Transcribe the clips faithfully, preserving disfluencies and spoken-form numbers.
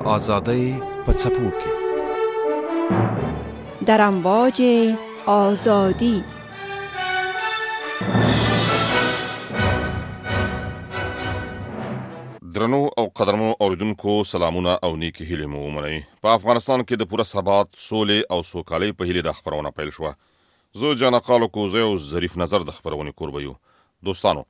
آزادی په څپو کې در امواج آزادی. درنو او قدرمنو اوریدونکو سلامونه او نیکی هیلې مو ومنئ. په افغانستان کې د پوره ثبات، سولې او سوکالۍ په هیلې د خپرونه پیل شوه. زه جانقالو کوزی او ظریف نظر د خپرونې کوربه یو. دوستانو،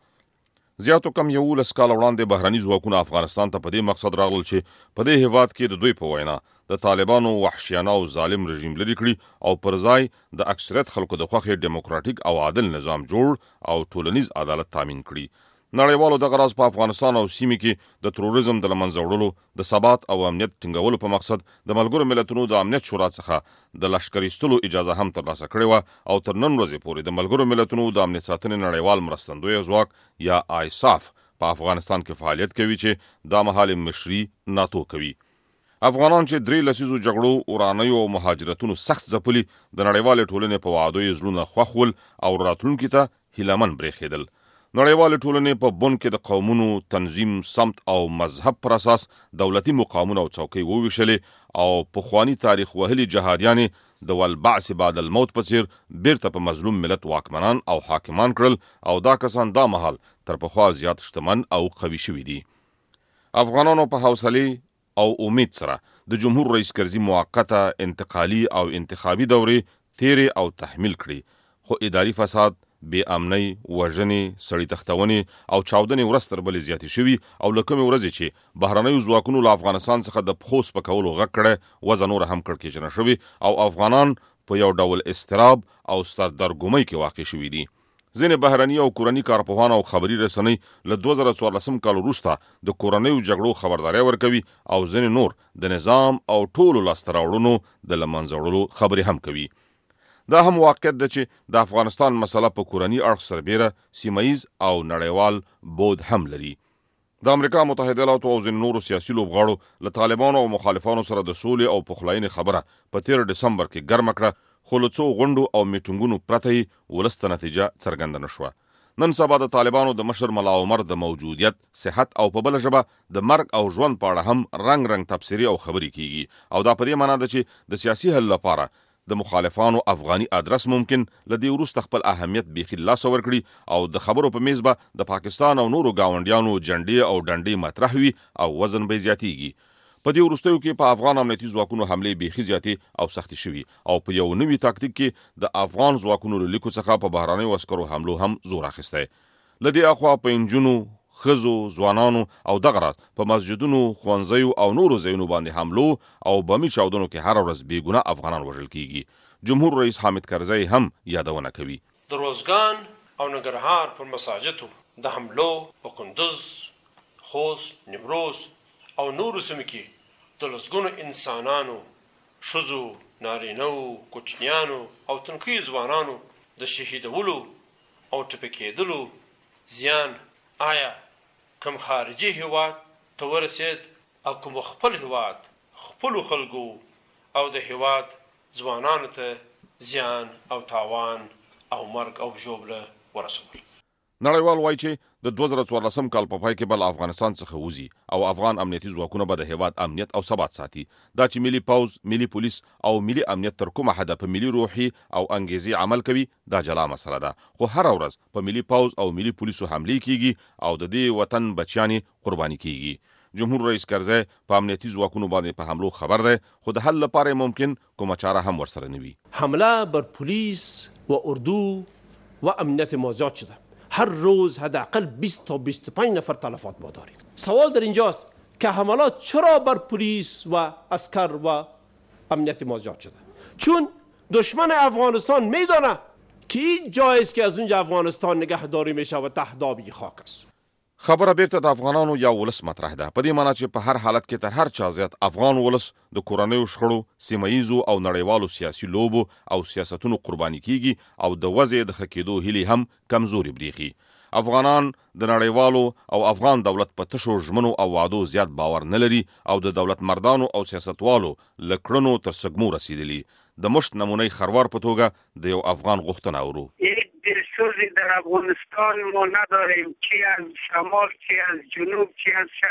زیاتو کم یولس کاله وړاندې بهرني ځواکونه افغانستان ته په دې مقصد راغلل چې په دې هیواد کې د دوی په وینا د طالبانو وحشیانه او ظالم رژیم لرې کړي او پر ځای د اکثریت خلکو د خوښې ډیموکراټیک او عادل نظام جوړ او ټولنیز عدالت تامین کړي. نړیوالو دغه راز په افغانستان او سیمې کې د تروریزم د له منځه وړلو، د ثبات او امنیت ټینګولو په مقصد د ملګرو ملتونو د امنیت شورا څخه د لښکر ایستلو اجازه هم ترلاسه کړې وه او تر نن ورځې پورې د ملګرو ملتونو د امنیت ساتنې نړیوال مرستندویه ځواک یا آیساف په افغانستان کې فعالیت کوي چې دا مهال مشري ناتو کوي. افغانان چې درې لسیزو جګړو، ورانیو او مهاجرتونو سخت ځپلي، د نړیوالې ټولنې په وعدو یې زړونه خوښ ول او راتلونکي ته هیلهمن برېښېدل. نړیوالې ټولنې په بن کې د قومونو، تنظیم، سمت او مذهب پر اساس دولتي مقامونه او څوکۍ وویشلې او پخواني تاریخ وهلي جهادیانې د والبعث بعد الموت په څیر بیرته په مظلوم ملت واکمنان او حاکمان کړل او دا کسان دا مهال تر پخوا زیات شتمن او قوي شوي دي. افغانانو په حوصلې او امید سره د جمهور رئیس کرزي موقته، انتقالي او انتخابي دورې تیرې او تحمیل کړي، خو اداري فساد، بې امنۍ، وژنې، سړي تښتونې او چاودنې ورځ تر بلې زیاتې شوي او له کومې ورځې چې بهرنیو ځواکونو له افغانستان څخه د پښو سپکولو غږ کړی، وضع نوره هم کړکېچنه شوې او افغانان په یو ډول اضطراب او سردرګمۍ کې واقع شوي دي. ځینې بهرني او کورني کارپوهان او خبري رسنۍ له دوه زره څوارلسم کال وروسته د کورنیو جګړو خبرداری ورکوي او ځینې نور د نظام او ټولو لاسته راوړنو د له منځه وړلو خبرې هم کوي. دا هم واقعیت ده چې د افغانستان مسله په کورني اړخ سربیره سیمهیز او نړیوال بود هم لري. د امریکا متحده ایالاتو او ځینو نورو سیاسي لوبغاړو له طالبانو او مخالفانو سره د سولې او پخلاینې خبره په تیر ډسمبر کې ګرمه کړه، خو له څو غونډو او میټینګونو پرته یې ولس ته نتیجه څرګنده نه شوه. نن سبا د طالبانو د مشر ملا عمر د موجودیت، صحت او په بله ژبه د مرګ او ژوند په اړه هم رنګ رنګ تبصرې او خبرې کیږي او دا په دې معنا ده چې د سیاسي حل لپاره د مخالفانو افغاني ادرس ممکن لدې وروسته خپل اهمیت بیخي لاسه ورکړي او د خبرو په میز به د پاکستان او نورو گاونډیانو جنډې او ډنډې مطرح وي او وزن به زیاتیږي. په دې وروستیو کې په افغان امنیتي ځواکونو حملې بیخي زیاتې او سختې شوي او په یو نوي تاکتیک کې د افغان ځواکونو له لیکو څخه په بهرنیو عسکرو حملو هم زور اخیستی. له دې اخوا په نجونو، ښځو، ځوانانو او دغه راز په مسجدونو، ښوونځیو او نورو ځایونو باندې حملو او بمي چاودنو کې هره ورځ بېګناه افغانان وژل کیږي. جمهور رئیس حامد کرزی هم یادونه کوي. د روزګان او ننګرهار پر مساجدو د حملو په کندوز، خوست، نیمروز او نورو سیمو کې د لسګونو انسانانو، ښځو، نارینهو، کوچنیانو او تنکیو ځوانانو د شهیدولو او ټپي کېدلو زیان آیا کوم خارجي هیواد ته ورسېد او کوم خپل هیواد خپلو خلکو او د هیواد ځوانانو ته زیان او تاوان او مرګ او ژوبله ورسول. نړیوال وایي چې د دوه زره څوارلسم کال په پای کې به له افغانستان څخه وځي او افغان امنیتي ځواکونه به د هیواد امنیت او ثبات ساتي. دا چې ملي پوځ، ملي پولیس او ملي امنیت تر کومه حده په ملي روحي او انګیزي عمل کوي دا جلا مسله ده، خو هره ورځ په ملي پوځ او ملي پولیسو حملې کیږي او د دې وطن بچیانې قرباني کیږي. جمهور رئیس کرزی په امنیتي ځواکونو باندې په حملو خبر ده، خو د حل لپاره ممکن کومه چاره هم ورسره نه وي. حمله بر پلیس و اردو و امنیت ما زیاد شده. هر روز حداقل بیست تا بیست و پنج نفر تلفات ما داریم. سوال در اینجاست که حملات چرا بر پلیس و عسکر و امنیت ما زیاد شده؟ چون دشمن افغانستان میدانه که این جایی است که از اونجا افغانستان نگهداری میشه و تهدابی خاک است. خبره بیرته د افغانانو یا ولس مطرح ده، په دې معنا چې په هر حالت کې تر هر چا زیات افغان ولس د کورنیو شخړو، سیمهیزو او نړیوالو سیاسي لوبو او سیاستونو قرباني کیږي او د وضع د ښه کېدو هیلې هم کمزوري بریښي. افغانان د نړیوالو او افغان دولت په تشو ژمنو او وعدو زیات باور نه لري او د دولت مردانو او سیاستوالو له کړنو تر سګمو رسیدلي. د مشت نمونې خروار په توګه د یو افغان غوښتنه اورو. سوزی در افغانستان ما نداریم، چی از شمال، چی از جنوب، چی از شرق،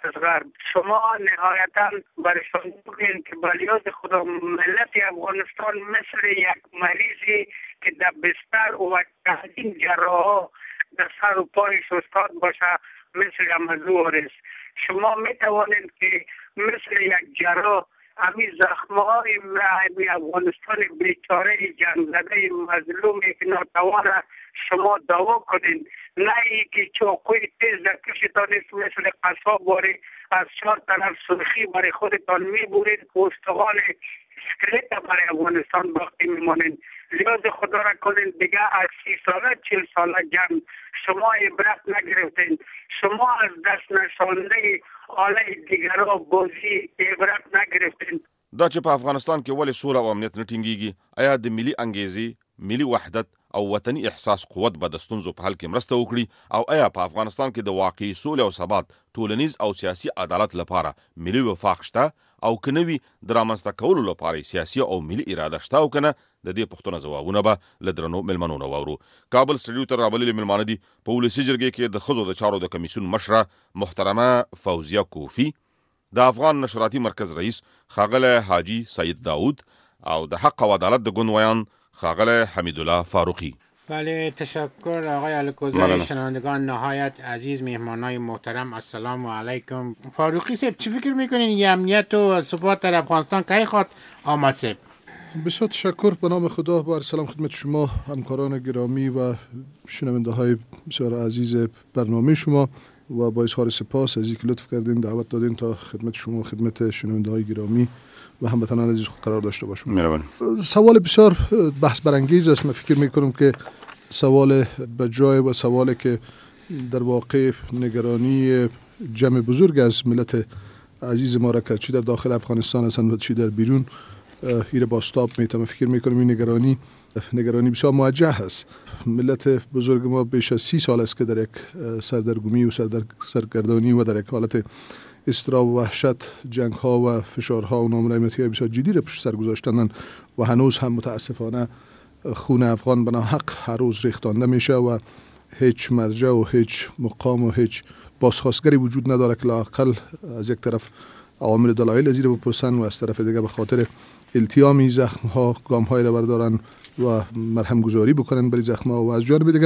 از غرب. شما نهایتا برشان بگین که بلیاد خدا ملت افغانستان مثل یک مریضی که در بستر و تحدیم جراح در سر و پایش استاد باشه مثل امزور است. شما می توانید که مثل یک جراح امی زخمهای افغانستان بیچاره جنگ زده مظلومی که ناتوان شما دوا کنین، نه ای که چاقوی تیز در کشتان مثل قصاب باری از چهار طرف سرخی برای خودتان می بورید و استخوان اسکلت برای افغانستان باقی میمانین. لیاز خدا را کنین دیگه از سی ساله چل ساله جنگ شما عبرت نگرفتین. شما از دست نشانده آله دیگرها بازی عبرت نگرفتین. دا چې په افغانستان کې ولې سوله او امنیت نه ټینګیږي، آیا د ملي انګیزې، ملي وحدت او وطني احساس قوت به د ستونزو په حل کې مرسته وکړي، او آیا په افغانستان کې د واقعي سولې او ثبات، ټولنیز او سیاسي عدالت لپاره ملي وفاق شته، او که نه وي د رامنځته کولو لپاره سیاسي او ملي اراده شته او که نه؟ د دې پوښتنه ځوابونه به له درنو مېلمنو نه واورو. کابل سټډیو ته راغلي مېلمانه دي په ولسي جرګې کې د ښځو د چارو د کمیسیون مشره محترمه فوزیه کوفي، د افغان نشراتي مرکز رئیس ښاغلی حاجي سید داود، او د حق او عدالت د ګوند ویان ښاغلی حمیدالله فاروقی. بله، تشکر آقای الکوزای. شنوندگان نهایت عزیز، مهمانای محترم، السلام علیکم. فاروقی صاحب چی فکر میکنین یه امنیت و ثبات در افغانستان کی خواد آمد صاحب؟ بسیار تشکر. به نام خدا، با سلام خدمت شما همکاران گرامی و شنونده های بسیار عزیز برنامه شما، و با اظهار سپاس از اینکه لطف کردین دعوت دادین تا خدمت شما، خدمت شنونده های گرامی و هموطنان عزیز قرار داشته باشم. مهربان. سوال بسیار بحث برانگیز است. من فکر میکنم که سوال بجای و سوالی که در واقع نگرانی جمع بزرگ از ملت عزیز ما را کرد، چی در داخل افغانستان هستند و چی در بیرون، ایره باستاب میتونم فکر میکنم این نگرانی نگرانی بسیار موجه هست. ملت بزرگ ما بیش از سی سال است که در یک سردرگمی و سردر سرگردانی و در یک حالت اضطراب و وحشت، جنگ ها و فشارها و ناملایمتی های بسیار جدی را پشت سر گذاشتند و هنوز هم متاسفانه خون افغان بنا حق هر روز ریختانده میشه و هیچ مرجع و هیچ مقام و هیچ بازخواستگری وجود نداره که لااقل از یک طرف عوامل دلایل از این بپرسن و از طرف دیگه به خاطر التیام زخم ها گام های را بردارن و مرهم گذاری بکنن برای زخم ها. و از جانب دیگه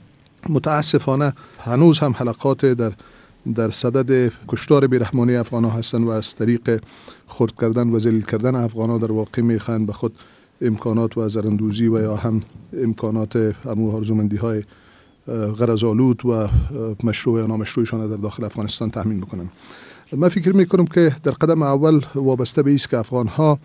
متاسفانه هنوز هم حلقات در در صدد کشتار بیرحمانه افغان ها هستن و از طریق خرد کردن و ذلیل کردن افغان ها در واقع میخوان به خود امکانات و زرندوزی و یا هم امکانات همو آرزومندی های غرض‌آلود و مشروع یا نامشروعشان در داخل افغانستان تامین بکنن. من فکر میکنم که در قدم اول وابسته به ایست که افغان ها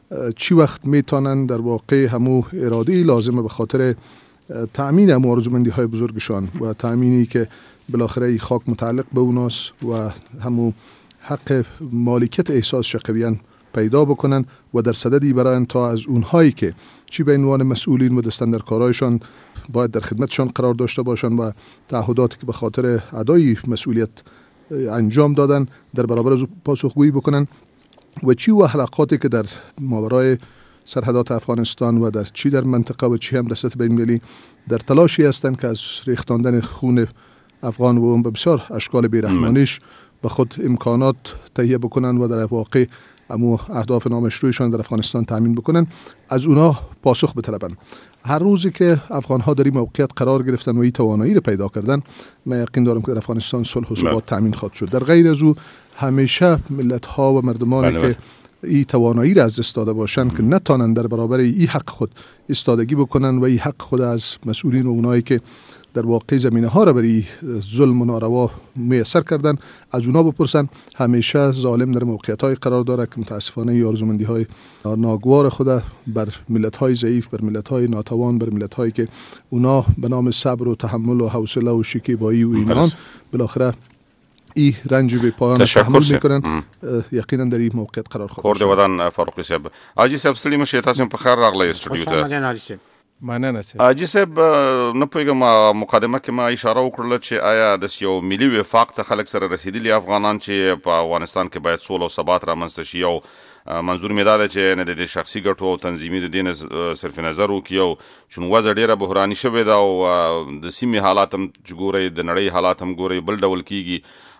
چی وقت میتونن در واقع همو ارادی لازمه به خاطر تامین همو آرزومندی های بزرگشان و تامینی که بالاخره ای خاک متعلق به اوناست و همو حق مالکیت احساس شقویان پیدا بکنن و در صددی برای تا از اونهایی که چی به عنوان مسئولین و دستندرکارایشان باید در خدمتشان قرار داشته باشن و تعهداتی که به خاطر ادای مسئولیت انجام دادن در برابر از پاسخگویی بکنن و چی و حلقاتی که در ماورای سرحدات افغانستان و در چی در منطقه و چی هم دستت بین المللی در تلاشی هستند که از ریختاندن خون افغان و اون به بسیار اشکال بیرحمانیش به خود امکانات تهیه بکنن و در واقع امو اهداف نامشروعشان در افغانستان تامین بکنن، از اونا پاسخ بطلبن. هر روزی که افغان ها در این موقعیت قرار گرفتن و این توانایی رو پیدا کردن، من یقین دارم که در افغانستان صلح و ثبات تامین خواهد شد. در غیر از او همیشه ملت ها و مردمانی بله که این توانایی را از دست داده باشن که نتانن در برابر این حق خود ایستادگی بکنن و این حق خود از مسئولین و اونایی که در واقع زمینه ها را برای ظلم و ناروا میسر کردن از اونا بپرسن. همیشه ظالم در موقعیت های قرار داره که متاسفانه آرزومندی های ناگوار خود بر ملت های ضعیف، بر ملت های ناتوان، بر ملت هایی که اونا به نام صبر و تحمل و حوصله و شکیبایی و ایمان بالاخره این رنج به پایان تحمل میکنن، یقینا در این موقعیت قرار خواهد داشت. ودان فاروقی صاحب، حاجی صاحب سلیم شه تاسو په خیر راغلی استودیو ته. مننه سه. حاجی صاحب نه پوهیږم مقدمه کې ما اشاره وکړه چې آیا د یو ملي وفاق ته خلک سره رسیدلی افغانان چې په افغانستان کې باید سوله او ثبات رامنځته شي، او منظور مې دا دی چې نه د شخصي ګټو او تنظیمي د دین صرف نظر وکړي، او چې وضع ډیره بحراني شوې ده او د سیمې حالات هم ګوري، د نړۍ حالات هم ګوري بل ډول کیږي،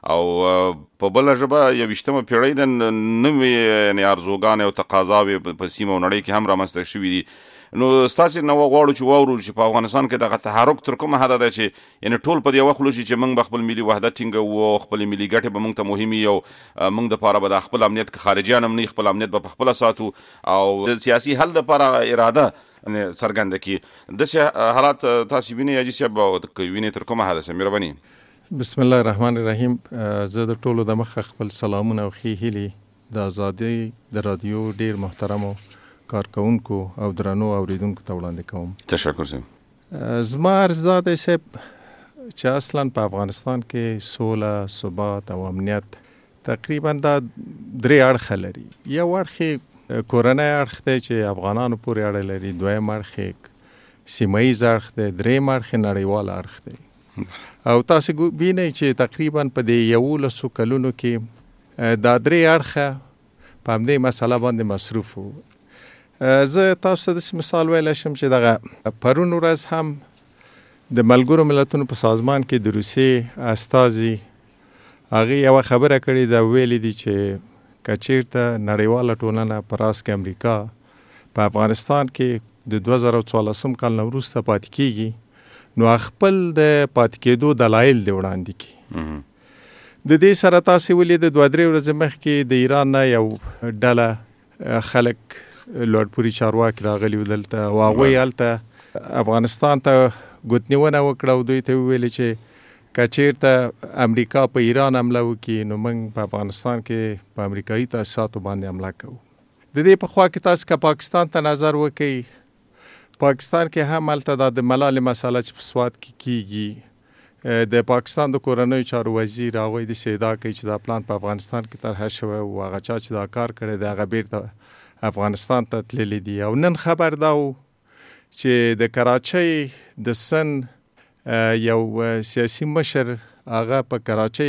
او په بل ژبه یویشتمه پیړۍ د نوې یعنې ارزوګانې او تقاضاوې په سیمه او نړۍ کې هم رامنځته شوي دي. نو ستاسې نه غواړو چې واورو چې په افغانستان کې دغه تحرک تر کومه حده ده چې یعنې ټول په دې وخت شي چې موږ به خپل ملي وحدت ټینګوو او خپلې ملي ګټې به موږ ته مهمې وي او موږ دپاره به د خپل امنیت که خارجیان هم نه خپل امنیت به په خپله ساتو او د سیاسي حل دپاره اراده څرګنده کړي. داسې حالات تاسې وینئ حاجي صاحب او که وینئ تر کومه حده مهرباني. بسم الله الرحمن الرحیم. زه د ټولو د مخه خپل سلامونه او ښې هیلې د ازادۍ د رادیو ډېر محترمو کارکونکو او درنو اوریدونکو ته وړاندې کوم. تشکر صاحب. زما عرض دا دی صاحب چې اصلا په افغانستان کې سوله، ثبات او امنیت تقریبا دا درې اړخه لري. یو اړخ کورنی اړخ دی چې افغانانو پورې اړه لري، دویم اړخ سیمهیز اړخ دی، دریم اړخ نړیوال اړخ دی. او تاسو وینئ چې تقریبا په دې یولسو کلونو کې دا درې اړخه په همدې مسله باندې مصروف وو. زه تاسو ته داسې مثال ویلی شم چې دغه پرون ورځ هم د ملګرو ملتونو په سازمان کې د روسیې استازي هغې یوه خبره کړې ده، ویلي دي چې که چېرته نړیواله ټولنه په راس کې امریکا په افغانستان کې د دوه زره څوارلسم کال نه وروسته پاتې کېږي نو خپل د پاتې کېدو دلایل دې وړاندې کړي. د دې سره تاسې ولید دوه درې ورځې مخکې د ایران نه یو ډله خلک لوړپوړي چارواکي راغلي وو دلته او هغوی هلته افغانستان ته ګوتنیونه وکړه او دوی ته وویلې چې که چېرته امریکا په ایران حمله وکړي نو موږ په افغانستان کې په امریکایي تاسیساتو باندې حمله کوو. د دې په خوا کې تاسو که پاکستان ته نظر وکړئ، پاکستان کې هم هلته دا د ملالې مسله چې په سوات کې کیږي، د پاکستان د کورنیو چارو وزیر هغوی داسې ادعا کوي چې دا پلان په افغانستان کې طرحه شوی او هغه چا چې دا کار کړی دی هغه بیرته افغانستان ته تللی دي. او نن خبر دا و چې د کراچۍ د سن یو سیاسي مشر هغه په کراچۍ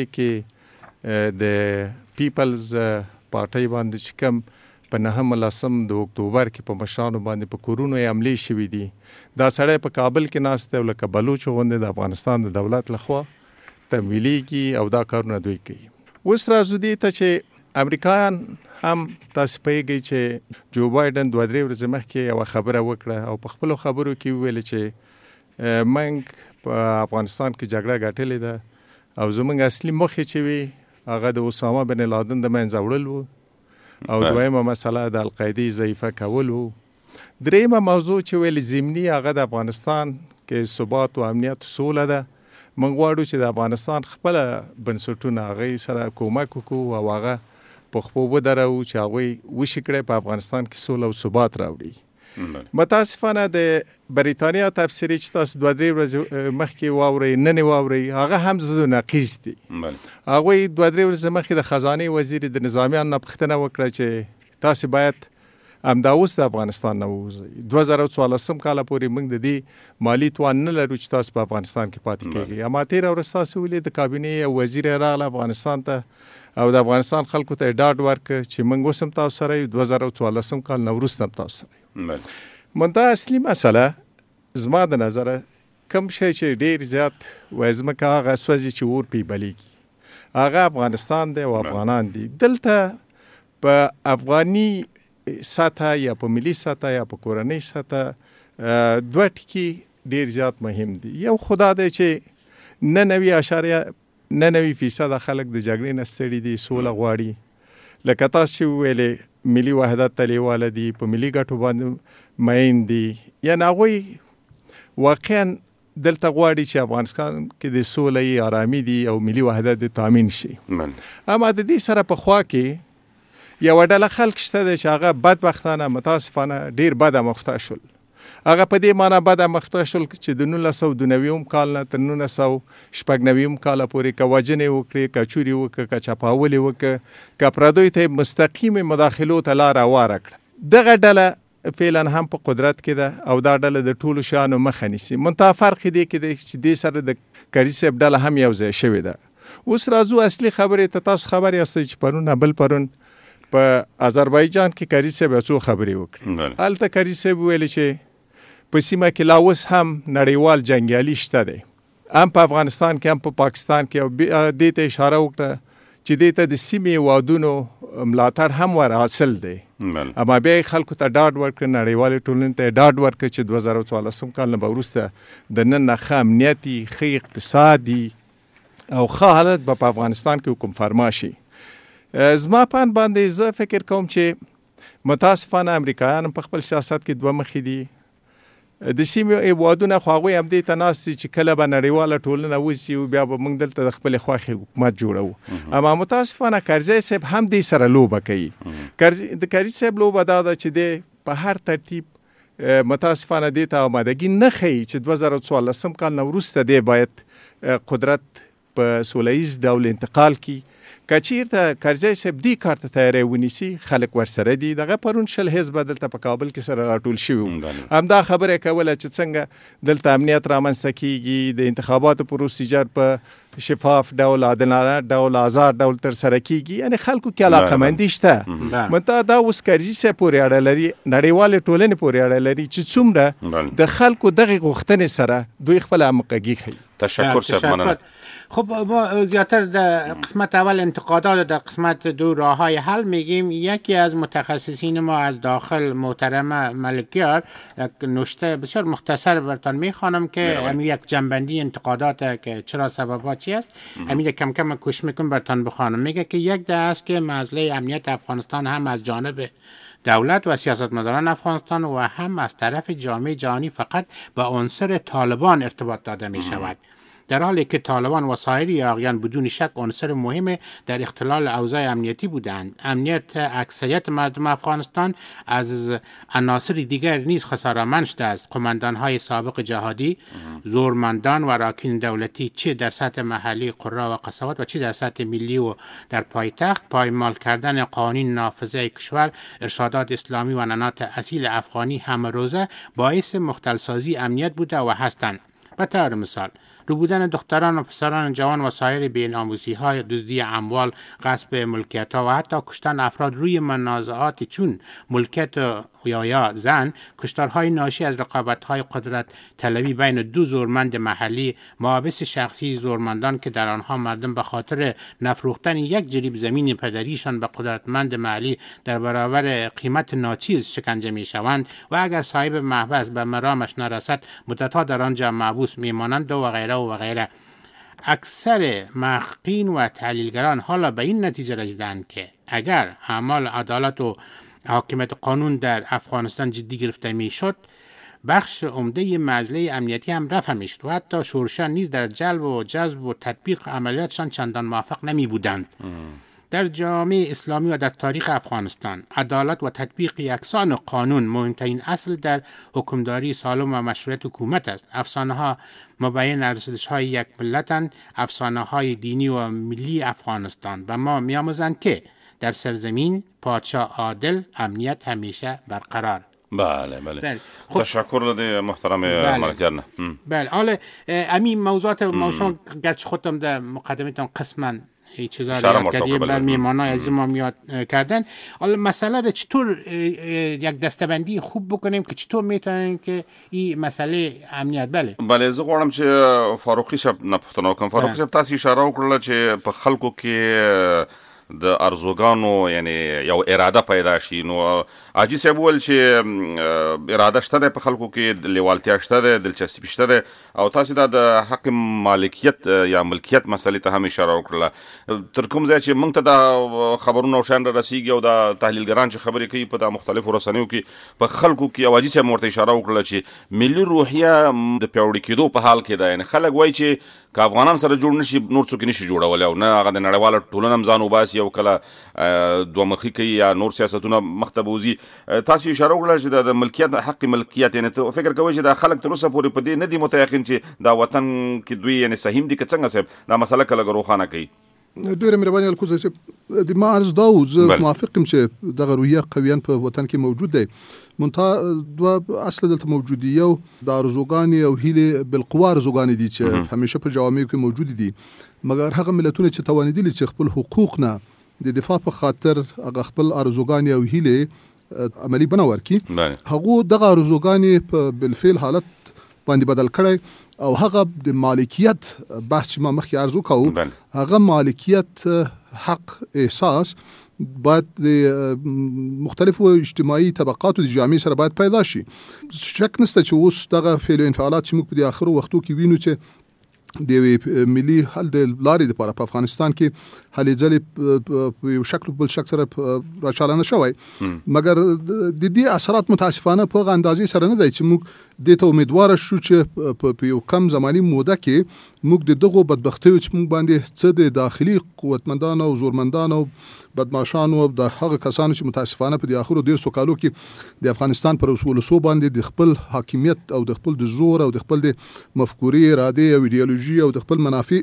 کې د پیپلز پارټۍ باندې چې کوم په نهم لسم د اکتوبر کې په مشرانو باندې په کورونو یې حملې شوي دي، دا سړی په کابل کې ناست دی او لکه بلوچ غوندې د افغانستان د دولت لخوا تمویلېږي او دا کارونه دوی کوي. اوس راځو دې ته چې امریکایان هم تاسو پوهېږئ چې جو بایډن دوه درې ورځې مخکې یوه خبره وکړه او په خپلو خبرو کې وویل چې موږ په افغانستان کې جګړه ګټلې ده او زموږ اصلي موخې چې وي هغه د اسامه بن لادن د منځه وړل وو او دویمه مسله د القاعدې ضعیفه کول وو. دریمه موضوع چې ویل ضمني هغه د افغانستان کې ثبات او امنیت سوله ده. موږ غواړو چې د افغانستان خپله بنسټونه هغې سره کومک وکړو او هغه په خپو ودرو چې هغوی وشي کړی په افغانستان کې سوله او ثبات راوړي. متاسفانه د بریتانیا تبصرې چې تاسو دوه درې ورځې مخکې واورئ نن یې واورئ هغه هم ضد نقیض دي. هغوی دوه درې ورځې مخکې د خزانې وزیر د نظامیانو نه پوښتنه وکړه چې تاسې باید همدا اوس د افغانستان نه ووځئ. دوه زره څوارلسم کاله پورې موږ د دې مالي توان نه لرو چې تاسو په افغانستان کې پاتې کېږئ. اما تېره ورځ تاسو ولید د کابینې یو وزیر راغله افغانستان ته او د افغانستان خلکو ته یې ډاډ ورکړه چې موږ اوس هم تاسو سره یو، دوه زره څوارلسم کال نه وروسته هم تاسو سره یو. منتها اصلي مسله زما د نظره کوم شی چې ډېر زیات وایزمکه هغه سوځي چې اور پې بلیږي هغه افغانستان دی او افغانان دي. دلته په افغاني سطح یا په ملي سطح یا په کورنۍ سطح دوه ټکي ډېر زیات مهم دي. یو خدا دی چې نه نوي اشاریه نه نوي فیصده خلک د جګړې نه ستړي دي، سوله غواړي. لکه تاسو چې ویلې ملي وحدت ته لیواله دي، په ملي ګټو باندې مین دي، یعنې هغوی واقعا دلته غواړي چې افغانستان کې د سولې آرامي دي او ملي وحدت د تامین شي. اما د دې سره په خوا کې یوه ډله خلک شته دی چې هغه بدبختانه متاسفانه ډېر بده مخته شول. هغه په دې معنا بده مخته شول چې د نولس سوه دوه نوي کال نه تر نولس سوه شپږ نوي کاله پورې که وژنې وکړې، که چورې وکړه، که چپاولې وکړه، که پردیو ته مستقیمې مداخلو ته لاره هواره کړه. دغه ډله فعلا هم په قدرت کې ده او دا ډله د ټولو شیانو مخه نیسي. منتها فرق دې کې دی چې دې سره د کرزي صاحب ډله هم یو ځای شوې ده. اوس راځو اصلي خبرې ته. تاسو خبر یاستئ چې پرون بل پرون په آذربایجان کې کرزي صاحب څو خبرې وکړې. هلته کرزي صاحب ویلي چې په سیمه کې لا اوس هم نړیوال جنګیالي شته دی هم په افغانستان کې هم په پاکستان کې او دې ته اشاره وکړه چې دې ته د سیمې وادونو ملاتړ هم ور حاصل دی. اما بیا خلکو ته ډاډ ورکړ، نړیوالې ټولنې ته ډاډ ورکړ چې دوه زره څوارلسم کال نه به وروسته د نن نه ښه امنیتي، ښه اقتصادي او ښه حالت به په افغانستان کې حکم فرما شي. زما په اند باندې زه فکر کوم چې متاسفانه امریکایان په خپل سیاست کې دوه مخې دي. د سیمې هیوادونه خو هغوی همدې ته ناست دي چې کله به نړیواله ټولنه وسي بیا به موږ دلته د خپلې خوښې حکومت جوړوو. اما متاسفانه کرزی صاحب هم دې سره لوبه کوي. د کرزي صاحب لوبه دا ده چې دی په هر ترتیب متاسفانه دې ته آمادګي نه ښیي چې دوه زره څوارلسم کال نه وروسته دی باید قدرت په سوله ییز ډول انتقال کړي. که چیرته کرزی صاحب دې کار ته تیاری ونیسي، خلک ورسره دي. دغه پرون شل حزبه دلته په کابل کې سره راټول شوي وو، همدا خبره کوله چې څنګه دلته امنیت رامنځته کیږي، د انتخاباتو پروسیجر په شفاف ډول، عادلانه ډول، آزاد ډول ترسره کیږي. یعنی خلکو کې علاقمندي شته. منتها دا اوس کرزي صاحب پورې اړه لري، نړیوالې ټولنې پورې اړه لري چې څومره د خلکو دغه غوښتنې سره دوی خپل همغږي ښیي. تشکر صاحب، مننه. خب ما زیادتر در قسمت اول انتقادات و در قسمت دو راه های حل میگیم. یکی از متخصصین ما از داخل محترم ملکیار یک نکته بسیار مختصر براتون میخوانم که همین یک جنبندی انتقادات که چرا سببات چی است، همین کم کم کوشش میکنم براتون بخوانم. میگه که یک ده است که مسئله امنیت افغانستان هم از جانب دولت و سیاستمداران افغانستان و هم از طرف جامعه جهانی فقط به عنصر طالبان ارتباط داده می شود، در حالی که طالبان و سایر یاغیان بدون شک عنصر مهم در اختلال اوضاع امنیتی بودند. امنیت اکثریت مردم افغانستان از عناصر دیگر نیز خساره‌مند شده است. قماندان‌های سابق جهادی، زورمندان و اراکین دولتی چه در سطح محلی قرا و قصبات و چه در سطح ملی و در پایتخت، پایمال کردن قوانین نافذه کشور، ارشادات اسلامی و عنعنات اصیل افغانی همه روزه باعث مختلسازی امنیت بوده و هستند. به طور مثال رو بودن دختران و پسران جوان و سایر بی‌ناموسی های، دزدی اموال، غصب ملکیت ها و حتی کشتن افراد روی منازعات چون ملکیت یا یا زن، کشتارهای ناشی از رقابت‌های قدرت طلبی بین دو زورمند محلی، محابس شخصی زورمندان که در آنها مردم به خاطر نفروختن یک جریب زمین پدریشان به قدرتمند محلی در برابر قیمت ناچیز شکنجه می‌شوند و اگر صاحب محبس به مرامش نرسد مدت‌ها در آنجا محبوس می‌مانند و غیره و غیره. اکثر محققین و تحلیلگران حالا به این نتیجه رسیدند که اگر اعمال عدالت و حاکمیت قانون در افغانستان جدی گرفته میشد، بخش عمده مسئله امنیتی هم رفع میشد و حتی شورشان نیز در جلب و جذب و تطبیق عملیاتشان چندان موفق نمی بودند. در جامعه اسلامی و در تاریخ افغانستان عدالت و تطبیق یکسان قانون مهمترین اصل در حکمداری سالم و مشروعیت حکومت است. افسانه ها مبین ارزش های یک ملتند، افسانه های دینی و ملی افغانستان و ما می‌آموزند که در سرزمین پادشاه عادل، امنیت همیشه برقرار. بله بله, بله. خب. تشکر لده محترم بله. ملکیار. بله حالا همین موضوعات موشان گرچه خودم در مقدمتان قسما چیزا رو یاد کردیم بر میهمانای عزیز ما میاد کردن. حالا مسئله رو چطور یک دستبندی خوب بکنیم که چطور میتونیم که این مسئله امنیت بله بله زه غواړم چې فاروقي صاحب نه پوښتنه وکړم. فاروقي صاحب تاسو اشاره وکړه چې په خلکو کې د ارزوګانو یعنی یو اراده پیدا شي. نو حاجي صاحب ول چې اراده شته ده په خلکو کې، لیوالتیا شته ده، دلچسپي شته ده، او تاسو د حق مالکیت یا ملکیت مسلې ته هم اشاره وکړه. تر کوم ځای چې موږ ته د خبرونو شان رسیږي او د تحلیلګران چې خبرې کوي په د مختلفو رسنیو کې په خلکو کې، او حاجي صاحب ورته اشاره وکړه چې ملي روحیه د پیاوړي کېدو په حال کې ده. یعنی خلک وایي چې که افغانان سره جوړ نشي نور څوک نشي جوړولی، او نه هغه د نړیواله ټولنه هم ځان وباسي او کله دوه مخي کوي یا نور سیاستونه مخ ته بوځي. تاسو اشاره وکړه چې د ملکیت حق ملکیت، یعنی ته فکر کوئ چې د خلک تر اوسه پورې په دې نه دي متیقن چې دا وطن کې دوی یعنی صحیح دي که څنګه صاحب دا مسله کله روښانه کوي؟ ډېره مهرباني الکوزه چې د ما عرض دا و زه موافق یم چې دغه روحیه قویان په وطن کې موجود دی. منتها دوه اصل دلته موجود دي، یو د ارزوګانې او هیلې بالقوا ارزوګانې دي چې همیشه په جوامعو کې موجود دي، مګر هغه ملتونه چې توانېدلي چې خپل حقوق نه د دفاع په خاطر هغه خپل ارزوګانې او هیلې عملی بنا ورکړي، هغه دغه ارزوګانې په بالفعل حالت باندې بدل کړی او هغه د مالکیت بحث چې ما مخکې عرض وکړو هغه مالکیت حق احساس باید د مختلفو اجتماعي طبقاتو د جامعې سره باید پیدا شي. شک نشته چې اوس دغه فعل او انفعالات چې موږ په د آخرو وختو کې وینو چې د ملي حل د لارې لپاره په افغانستان کې هلې ځلې په یو شکل بل شکل سره راچالانه شوی، مګر د دې اثرات متاسفانه په هغه اندازې سره نه دی چې موږ دې ته امیدواره شو چې په یو کم زماني موده کې موږ د دغو بدبختیو چې موږ باندې څه د داخلي قوتمندانو او زورمندانو بدمعشانو او د هغه کسانو چې متاسفانه په د آخرو ډېر څو کالو کې د افغانستان پر ولسو باندې د خپل حاکمیت او د خپل د زور او د خپل د مفکورې ارادې او ایډیالوژي او د خپل منافع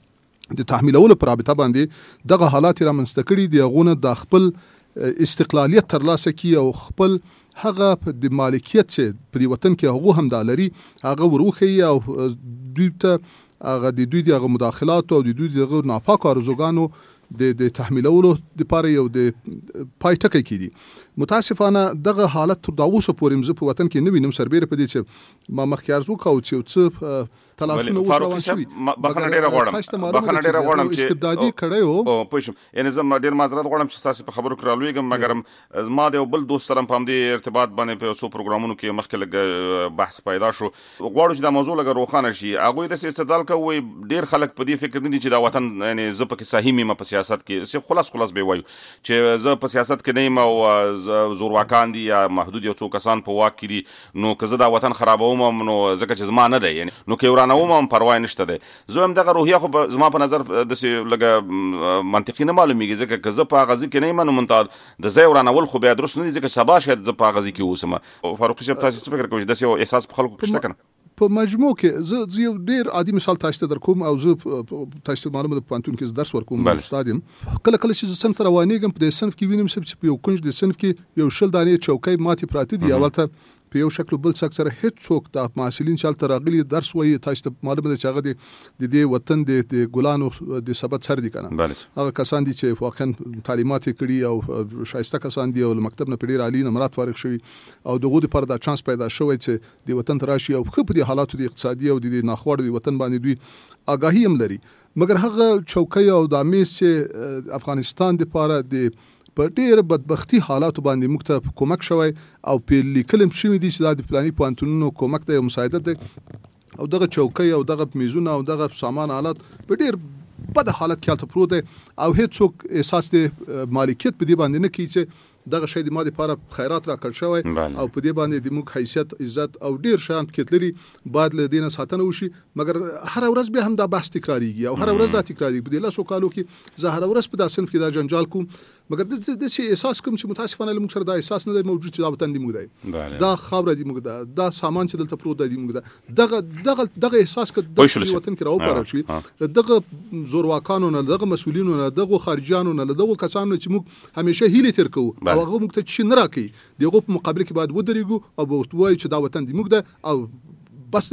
د تحمیلولو پر رابطه باندې دغه حالات رامنځته کړي دي، هغونه د خپل استقلالیت ترلاسه کی او خپل هغه د مالکیت چې په وطن کې هغه هم د لري هغه وروخی او دوی ته هغه د دوی د مداخلات او د دوی د ناپاک ارزوګانو د د تحمیلولو لپاره یو د پای ټکی کیدي. متاسفانه دغه حالت تر دا اوسه پورې مزه په وطن کې نه وینم سربېره په دې چې ما مخکې ارزو کاوه چې څه تلاشونه اوس روان شوي. بخښنه ډېره غواړم بخښنه ډېره غواړم چې استبدادي کړی و او پوه شم، یعنې زه ډېر معذرت غواړم چې ستاسو په خبرو کې رالویږم، مګر ما د یو بل دوست سره په همدې ارتباط باندې په څو پروګرامونو کې مخکې لږ بحث پیدا شو. غواړو چې دا موضوع لږ روښانه شي. هغوی داسې استدلال کوي ډېر خلک په دې فکر نه دي چې دا وطن یعنې زه پکې صحیح یم په سیاست کې، خلاص خلاص به وایو چې زه په سیاست کې نه یم او زورواکان دي یا محدود یو څو کسان په واک کې دي، نو که زه دا وطن خرابوم نو ځکه چې زما نه دی، یعنې نو که یې ورانوم هم پروا نشته دی. زه هم دغه روحیه خو زما په نظر داسې لږه منطقي نه معلومیږي، ځکه که زه په هغه ځای کې نه یم نو منتها د ځای ورانول خو بیا درست نه دي، ځکه سبا شاید زه په هغه ځای کې اوسم. فاروقي صاحب تاسو څه فکر کوئ چې داسې یو احساس په خلکو کې شته که نه؟ په مجموع کې زه یو ډېر عادي مثال تاسو ته درکوم او زه تاسو ته معلومه ده په پوهنتون کې درس ورکوم استاد یم. کله کله چې زه صنف ته روانېږم په دې صنف کې وینم چې په یو کنج د صنف کې یو شل دانې چوکۍ ماتې پراته دي، اولته په یو شکل بل څک سره هیڅ څوک د محصلین چې هلته راغلي درس وایي تاسو ته معلومه ده چې هغه د دې وطن د ګلانو د سبت سر دي که نه، هغه کسان دي چې واقعا تعلیمات یې کړي او ښایسته کسان دي او له مکتب نه په ډېر عالي نمرات فارغ شوي او د هغو دپاره دا چانس پیدا شوی چې د وطن ته راشي او ښه په دې حالاتو د اقتصادي او د ناخوړو د وطن باندې دوی آګاهي هم لري. مګر هغه چوکۍ او دا میز چې افغانستان دپاره د په ډېر بدبختي حالاتو باندې موږ ته کومک شوی او په لیکل هم شوي دي چې دا د فلاني پوهنتونونو کومک دی او مساعدت دی، او دغه چوکۍ او دغه میزونه او دغه سامان آلات په ډېر بد حالت کې هلته پروت دی او هیڅ څوک احساس د مالکیت په دې باندې نه کوي چې دغه شی د ما دپاره خیرات راکړ شوی او په دې باندې د موږ حیثیت عزت او ډېر شیان پکې تللي باید له دې نه ساتنه وشي. مګر هره ورځ بیا هم دا بحث تکراریږي او هره ورځ دا تکراریږي. په دې لسو کالو کې زه هره ورځ په دا صنف کې دا جنجال کوم، مګر داسې احساس کوم چې متاسفانه له موږ سره دا احساس نه دی موجود چې دا وطن دی موږ دی، دا خاوره دی موږ ده، دا سامان چې دلته پروت دی موږ ده. دغه دغه دغه احساس که دغه وطن کې راوپارل شي دغه زورواکانو نه، دغه مسؤلینو نه، دغه خارجیانو نه، دغه کسانو چې موږ همیشه هیلې تیر کوو او هغه موږ ته چې نه راکوي دغه په مقابل کې باید ودرېږو او ورته ووایو چې دا وطن دی موږ ده او بس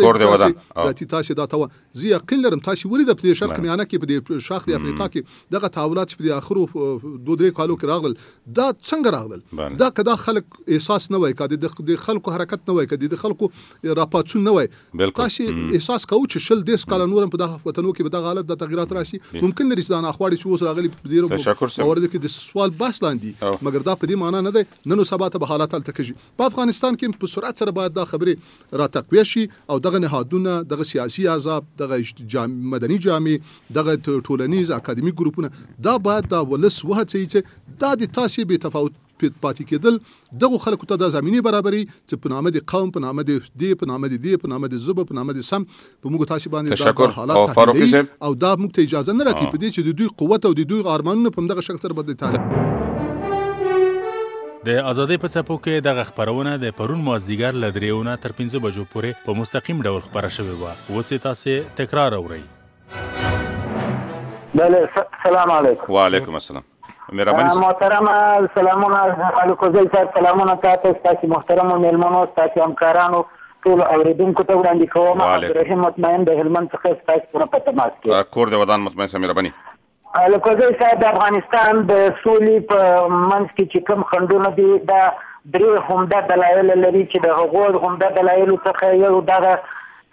د تاسو دا ته زه یقین لرم تاسو ولې د شرق میانه کې په دې شاخ د افریقا کې دغه تحولات په اخرو دوه درې کالو کې راغلل دا څنګه راغلل؟ دا کدا خلک احساس نه وای کده د خلکو حرکت نه وای کده د خلکو راپاتون نه وای، تاسو احساس کوو چې شل دیس کال نورم په دغه وطنو کې به دغه حالت د تغیرات راشي. ممکن لري ځان اخواړي چې اوس راغلي په ډیرو اورده کې د سوال بحث لاندې، مګر دا په دې معنی نه دی نن سبا ته به حالات هلته کېږي. په افغانستان کې په سرعت سره باید دا خبرې را تقویه شي او دغه نهادونه، دغه سیاسي احزاب، دغه مدني جامعې، دغه ټولنیز اکاډمیک ګروپونه دا باید دا ولس وهڅوي چې دا د تاسې بې تفاوت پاتې کېدل دغه خلکو ته دا زمینه برابري چې په نامه د قوم، په نامه د دې، په نامه د دې، په نامه د ژبه، په نامه د سم په موږ تاسې باندې دا حالات تحمیلوي او دا موږ ته اجازه نه راکوي په دې چې د دوی قوت او د دوی ارمانونه په همدغه شکل سره بدل تاریخ. د ازادۍ په څپو کې دغه خپرونه د پرون مازدیګر له درېو نه تر پنځه بجو پورې په مستقیم ډول خپره شوې وه. اوس یې تاسې تکرار اورئ. بله، سلام علیکم. وعلیکم السلام. محترمه سلامونه الکوزی صاحب، سلامونه تاسو تاسو محترمو میلمنو، تاسو همکارانو ټول اوریدونکو ته وړاندې کوم. عبدالرحیم مطمئن د هلمند څخه تاسو سره په تماس کې. کور د ودان مطمئن صاحب مهرباني. الکوزی صاحب، د افغانستان د سولې په منځ کې چې کوم خنډونه دي دا درې عمده دلایل لري چې د هغو عمده دلایلو څخه یو دغه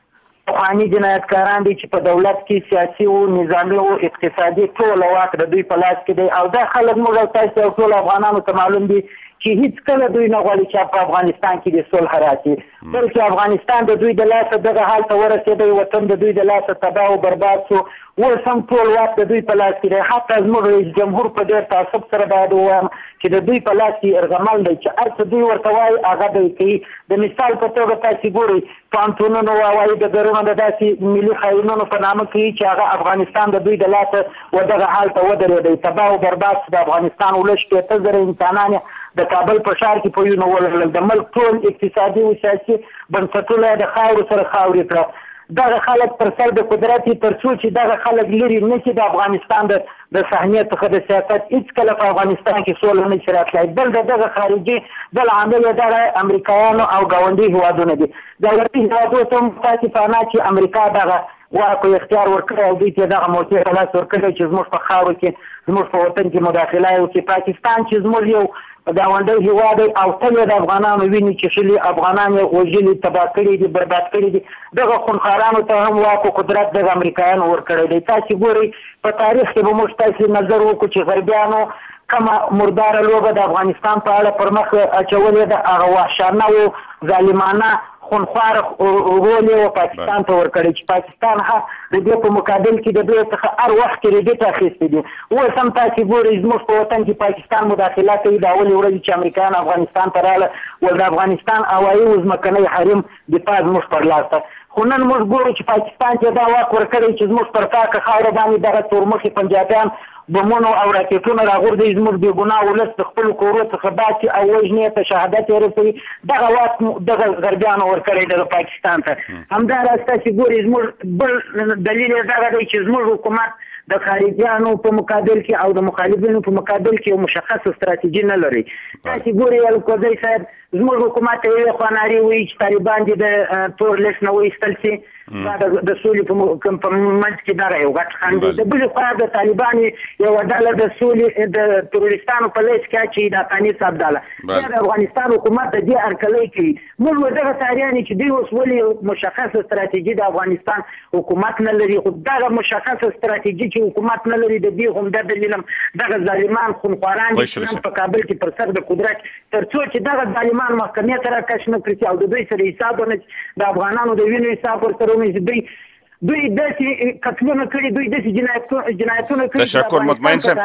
پخواني جنایتکاران دي چې په دولت کې سیاسي او نظامي او اقتصادي ټول واک د دوی په لاس کې دی او دا خلک موږ او تاسو او ټول افغانانو ته معلوم دي چې هیڅ کله دوی نه غواړي چې په افغانستان کې د صلح راشي بلکې افغانستان د دوی د لاسه دغه حال ته ورسېدی وطن د دوی د لاسه تباه او برباد شو اوس هم ټول واک د دوی په لاس کې دی حتی زموږ رئیس جمهور په ډېر تعصب سره باید ووایم چې د دوی په لاس کې ارغمل دی چې هر څه دوی ورته وایي هغه دی کوي د مثال په توګه تاسې ګورئ پوهنتونونو وایي ډګرونه د داسې ملي خاینونو په نامه کوي چې هغه افغانستان د دوی د لاسه و دغه حال ته ودرېدی تباه او برباد د افغانستان ولس شپېته زره انسانان د کابل په ښار کې په یو نولل د ملک ټول اقتصادي او سیاسي بنسټونه د خاورو سره خاورې کړه دغه خلک پر سر د قدرت تر څو چې دغه خلک لري نه چې د افغانستان د د صحنې څخه د سیاست هېڅکله په افغانستان کې سوله نه شي راتلی بل د دغه خارجي بل عامل یې دغه امریکایانو او ګاونډي هېوادونه دي ګاونډي هېوادونو ته متاسفانه چې امریکا دغه واک او اختیار ورکړی او دوی ته دغه موقع په لاس ورکړی چې زموږ په خاورو کې زموږ په وطن کې مداخله وکړي پاکستان چې زموږ یو ګاونډی هېواد دی او تل یې د افغانانو وینې چښلي افغانان یې وژلي تباه کړي دي برباد کړي دي دغه خونخوارانو ته هم واک او قدرت دغه امریکایانو ورکړی دی تاسې ګورئ په تاریخ کې به موږ تاسې نظر وکړو چې غربیانو کومه مرداره لوبه د افغانستان په اړه پر مخ اچولې ده هغه وحشانه او ظالمانه خونخوار رول یې پاکستان ته ورکړی چې پاکستان هم د دې په مقابل کې د دوی څخه هر وخت کې ریبټ اخیستی دي اوس هم تاسې ګورئ زموږ په وطن کې پاکستان مداخله کوي د اولې ورځې چې امریکایان افغانستان ته راغله ول د افغانستان هوایي او ځمکنی حریم دفاع زموږ پر لاس ده خو نن موږ ګورو چې پاکستان چې دا واک ورکړی چې زموږ پر پاکه خاوره باندې دغه تورمخي پنجابیان بمونو او راکټونه راغورځوي زموږ بېګناه ولس د خپلو کورو څخه باسي او وژنې ته شهادت یې رسوي دغه واک دغه غربیانو ورکړی دغه پاکستان ته همداراز تاسې ګورئ زموږ بل دلیل یې دغه دی چې زموږ حکومت د خارجیانو په مقابل کې او د مخالفینو په مقابل کې یو مشخصه ستراتیژي نه لري تاسې ګورئ الکوزی صاحب زموږ حکومت ته یوې خوا نارې وایي چې طالبان دې د تور لیست نه وایستل سي دا د سولې په منځ کې دغه یو غټ خنډ دی د بلې خوا د طالبان یوه ډله د سولې د تروریستانو په لیست کې اچوي د افغانستان عبدالله بیا د افغانستان حکومت د دې هرکلی کوي موږ به دغه تاریان چې دوی اوس ولې مشخصه ستراتیژي د افغانستان حکومت نه لري خو دغه مشخصه ستراتیژي چې حکومت نه لري د دې همدا دلیل هم دغه ظالمان خونخواران دي چې په کابل کې پر سر د قدرت تر څو چې دغه ظالمان محکمې ته راکش نه کړي او د دوی سره حساب ونه د افغانانو د وینو حساب ورسره ونه دوی دوی داسې قتلونه کړي دوی داسې جنایتونه کړي تشکر مطمئن صاحب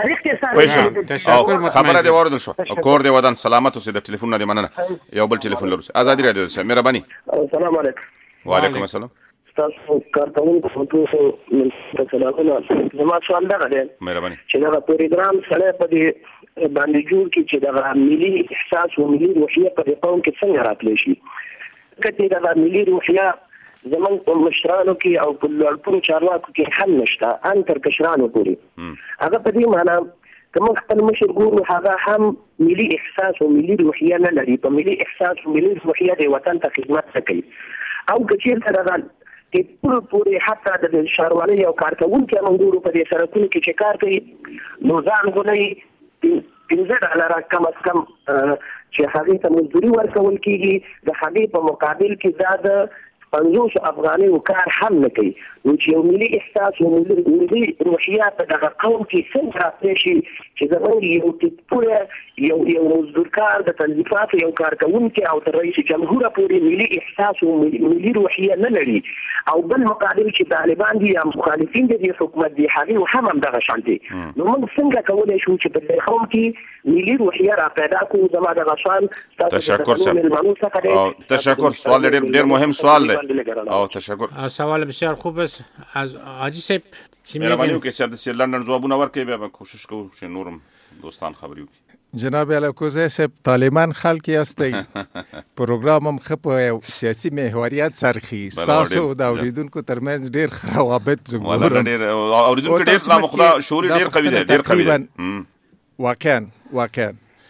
تشکر خبره دې واردل شو کور دې ودان سلامت اوسې د ټلیفون نه دې مننه یو بل ټلیفون لرو ازادي رادیو صاحب مهرباني السلام علیکم وعلیکم السلام تاسو کارکونکو ټول د سلامونه زما سوال دا دی مهرباني چې دا پروګرام سره په دې باندې جوړ کی چې دا ملي احساس او ملي روحیه په قوم کې څنګه راتلی شي کله دا ملي روحیه زمون په مشرانو کې او په لوړ چارواکو کې هم نشته ان تر کشرانو پورې هغه په دې معنی کوم خپل مشر ګورو هغه هم ملي احساس او ملي روحیه نه لري په ملي احساس او ملي روحیه د وطن ته خدمت کوي او کچیر سره کې ټول پورې حتی د ښاروالۍ او کارکوونکي هم ګورو په دې سړکونو کې چې کار کوي نو ځان غونئ پنځه ډالره کم از کم چې هغې ته مزدوري ورکول کېږي د هغې په مقابل کې دا د پنځوس افغانیو کار هم نه کوي نو چې یو ملي احساس او ملي روحیه په دغه قوم کې څنګه راتلی شي چې زموږ یو پوره یو یو مزدورکار د تنظیفاتو یو کارکوونکی او تر رئیس جمهوره پورې ملي احساس او ملي روحیه نه لري او بل مقابل چې طالبان دي یا مخالفین دي د حکومت دي هغې هم همدغه شان دي نو موږ څنګه کولی شو چې په دې قوم کې ملي روحیه را پیدا کړو زما دغه سوال تشکر صاحب تشکر سوال ډېر مهم سوال دی او تشکر سوال بسیار خوب است از حاجی صاحب مهرباني وکړئ چې د سیر لندن ځوابونه ورکړي بیا به کوشش کوو چې نورم دوستان خبرې وکړي جناب الکوزی صاحب طالبان خلک یاستئ پروګرام هم ښه په سیاسي محوریت سرخي ستاسو د اوریدونکو ترمنځ ډېر ښه روابط زه ګورم اوریدونکو ډېر زما خو دا شعور یې ډېر قوي دی ډېر قوي دی واقعا واقعا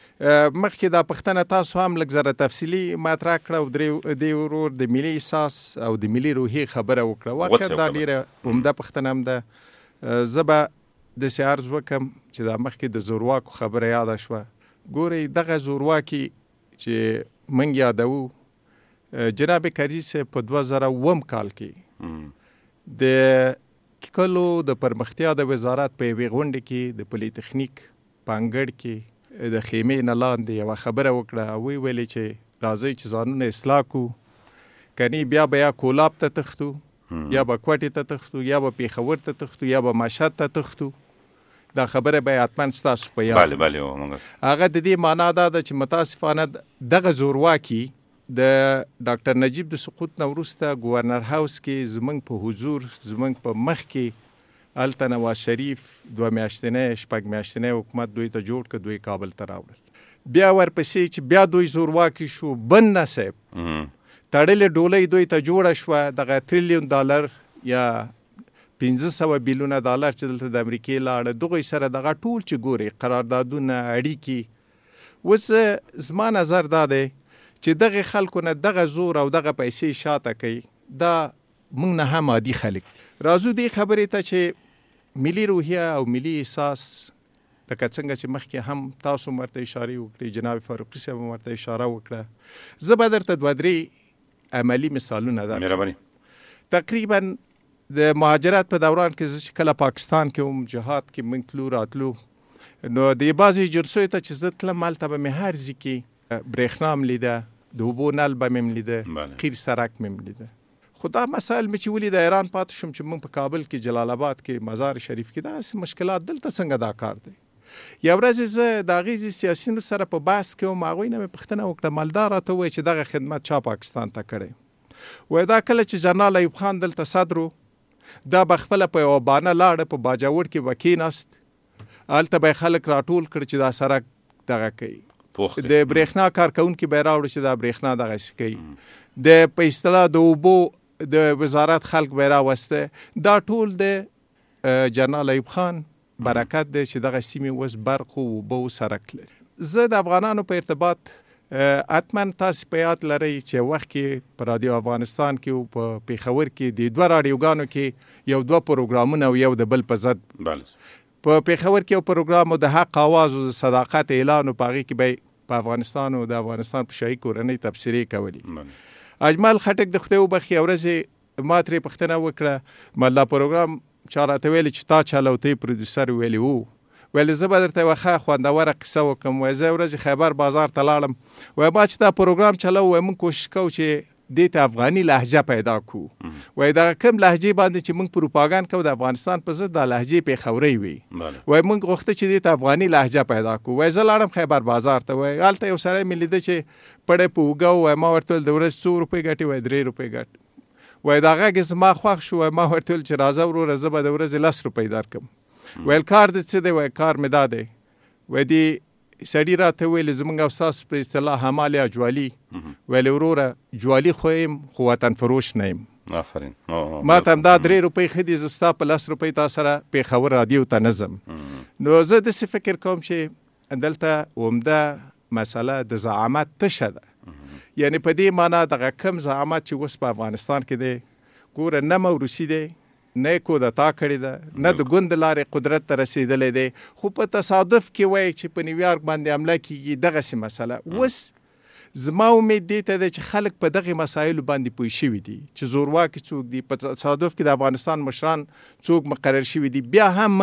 مخکې دا پښتنه تاسو هم لږ زره تفصیلي مطرح کړه او دې ورور د ملي احساس او د ملي روحیې خبره وکړه واقعا دا ډېره عمده پښتنه هم ده زه به داسې عرض وکړم چې دا مخکې د زورواکو خبره یاده شوه ګورئ دغه زورواکي چې موږ یادوو جناب کرزي صاحب په دوه زره اووم کال کې د کلو د پرمختیا د وزارت په یوې غونډې کې د پلی تخنیک په انګړ کې د خیمې نه لاندې یوه خبره وکړه او ویې ویلې چې راځئ چې ځانونه اصلاح کړو، کنی بیا به یا کولاب ته تښتو، یا به کوټې ته تښتو، یا به پېښور ته تښتو، یا به مشهد ته تښتو. دا خبره به حتما ستاسو په یاد بله بله هغه د دې معنا دا ده چې متاسفانه دغه زورواکي د ډاکټر نجیب د سقوط نه وروسته ګورنر هاوس کې زموږ په حضور زموږ په مخ کې هلته نواز شریف دوه میاشتنی شپږ میاشتنی حکومت دوی ته جوړ کړ، دوی کابل ته راوړل. بیا ورپسې چې بیا دوی زورواکي شو، بن نصیب تړلې ډولۍ دوی ته جوړه شوه، دغه تریلیون ډالر یا پنځه سوه بیلیونه ډالر چې دلته د امریکې لاړه، دغوی سره دغه ټول چې ګوري قراردادونه، اړیکې. اوس زما نظر دا دی چې دغه خلکو نه دغه زور او دغه پیسې شاته کوي، دا موږ نه هم عادي خلک دي. راځو دې خبرې ته چې ملي روحیه او ملي احساس لکه څنګه چې مخکې هم تاسو ورته اشارې وکړې، جناب فاروقي صاحب هم ورته اشاره وکړه. زه به درته دوه درې عملي مثالونه درکړم. مهرباني. تقریبا د مهاجرت په دوران کې زه چې کله پاکستان کې هم جهاد کې موږ تلو راتلو، نو د بعضې جلسو ته چې زه تلم هلته به مې هر ځای کې برېښنا هم لیده، د اوبو نل به مې هم لیده، قیر سرک مې هم لیده. خو دا مسایل مې چې ولیده حیران پاتې شوم چې موږ په کابل کې، جلال آباد کې، مزار شریف کې داسې مشکلات، دلته څنګه دا کار دی؟ یو ورځ زه د هغې سیاسینو سره په بحث کې وم، هغوی نه مې پوښتنه وکړه، مالدار راته ووایي چې دغه خدمت چا پاکستان ته کړی؟ وایي دا کله چې جنرال ایوب خان دلته صدر و، دا به خپله په یوه بانه لاړه په باجوړ کې به کېناست، هلته به یې خلک راټول کړ چې دا سرک دغه کوي، د برېښنا کارکوونکي به یې راوړه چې دا برېښنا دغسې کوي، د په اصطلاح د اوبو د وزارت خلک به یې راوسته. دا ټول د جنرال ایوب خان برکت دی چې دغه سیمې اوس برق او اوبه او سرک لري. زه د افغانانو په ارتباط حتما تاسو په یاد لرئ چې وخت کې په رادیو افغانستان کې او په پېښور کې د دوه راډیوګانو کې یو دوه پروګرامونه او یو د بل په ضد، په پېښور کې یو پروګرام د حق آواز او د صداقت اعلان، په هغې کې به په افغانستان او د افغانستان په شاهي کورنۍ تبصرې کولې. اجمل خټک د خدای وبخښي یو ورځ ما ترې پوښتنه وکړه، ما دا پروګرام چا راته ویلې چې تا چلو، ته یې پروډیوسر ویلې وو، ویل زه به درته یوه ښه خوندوره قصه وکړم. وایي زه ورځې خیبر بازار ته لاړم، وایي ما چې دا پروګرام چلو، وایي موږ کوشش کوو چې دې ته افغاني لهجه پیدا کړو. وایي دغه کوم لهجې باندې چې موږ پروپاګانډ کوو د افغانستان په ضد، دا لهجې پېښورۍ وي. وایي موږ غوښته چې دې ته افغاني لهجه پیدا کړو. وایي زه لاړم خیبر بازار ته، وایي هلته یو سړی مې لیده چې پړی په اوږه و، وایي ما ورته ویل د ورځې څو روپۍ ګټې؟ وایي درې روپۍ ګټ. وایي دا غږ زما خوښ شو، وایي ما ورته ویل چې راځه وروره زه به د ورځې لس روپۍ درکړم. ویل کار دې څه دی؟ وایي کار مې دا دی، وایي دې سړي راته ویل زموږ او ستاسو په اصطلاح حمال یا جوالي، ویل وروره جوالي خو یم خو وطن فروش نه یم. آفرین. ما ته همدا درې روپۍ ښه دي، زه ستا په لس روپۍ تا سره پېښور رادیو ته نه ځم. نو زه داسې فکر کوم چې دلته عمده مسله د زعامت تشه ده، یعنی په دې معنا دغه کم زعامت چې اوس په افغانستان کې دی، ګوره نه موروثي دی، نه یې کودتا کړې ده، نه د ګوند لارې قدرت ته رسېدلی دی، خو په تصادف کې وایي چې په نیویارک باندې حمله کېږي، دغسې مسله. اوس زما امید دې ته دی چې خلک په دغې مسایلو باندې پوه شوي دي چې زورواکي څوک دي، په تصادف کې د افغانستان مشران څوک مقرر شوي دي. بیا هم